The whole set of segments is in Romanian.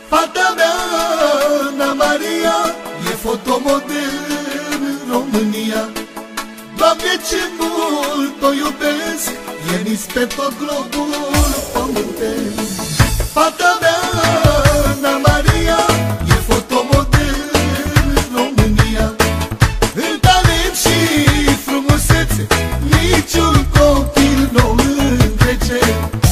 Fata mea, Ana Maria, e fotomodel în România. Doamne, ce mult o iubesc, e nis pe tot globul pământesc. Fata mea, Ana Maria, e fotomodel în România. În talent și frumusețe, niciun copil nu întrece.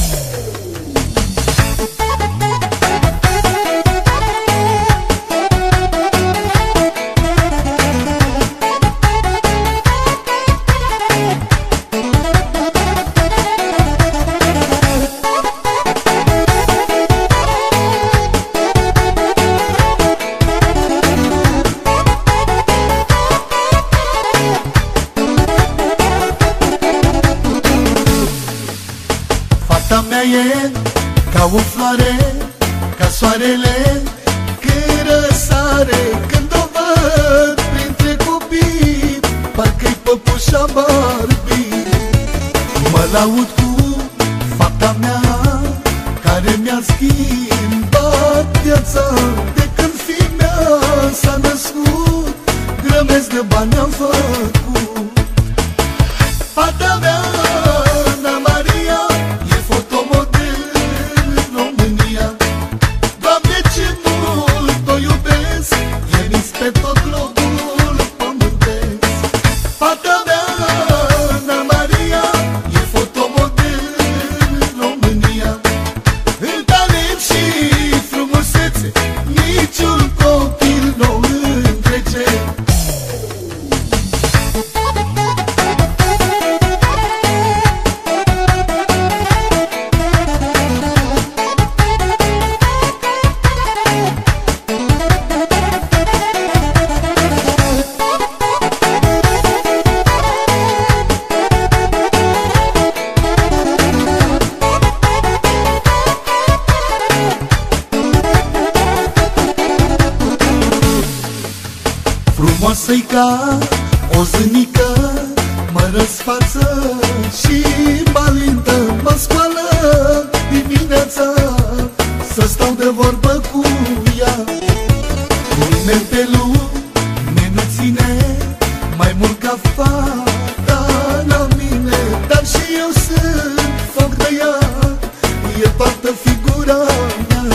Fata mea e ca o floare, ca soarele când răsare. Când o văd printre copii, parcă-i păpușa Barbie. Mă laud cu fata mea, care mi-a schimbat viața. De când fimea s-a născut, grămezi de bani am făcut. Fata mea, Ana Maria, e fotomodel în România. Doamne, ce mult o iubesc, e nis pe tot globul pământesc. Fata mea, Ana Maria, e fotomodel în România. În talent și frumusețe, niciun copil nu întrece. Frumoasă-i ca o zânică, mă răsfață și balintă. Mă scoală dimineața să stau de vorbă cu ea. Nimeni pe lume nu ține mai mult ca fata la mine. Dar și eu sunt foc de ea, e toată figura mea.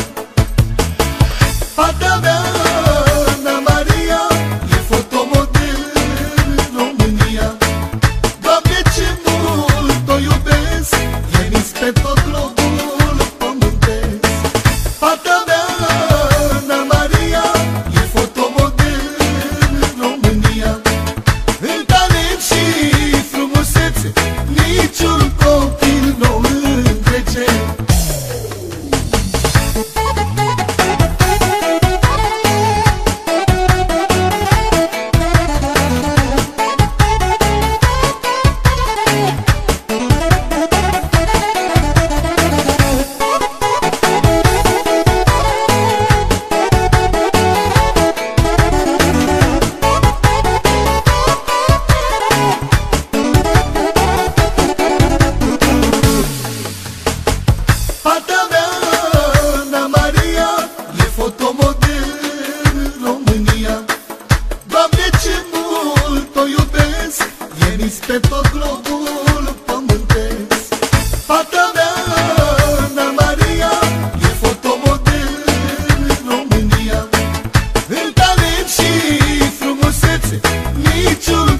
Fata mea, Ana Maria, e fotomodel în România. Doamne, ce mult o iubesc, e nis pe tot globul pământesc. Fata mea, Ana Maria, e fotomodel în România. În talent și frumusețe, niciun copil nu întrece. Fata mea, Ana Maria, e fotomodel în România. Doamne, ce mult o iubesc, e nis pe tot globul pământesc. Fata mea, Ana Maria, e fotomodel în România. În talent și frumusețe, niciun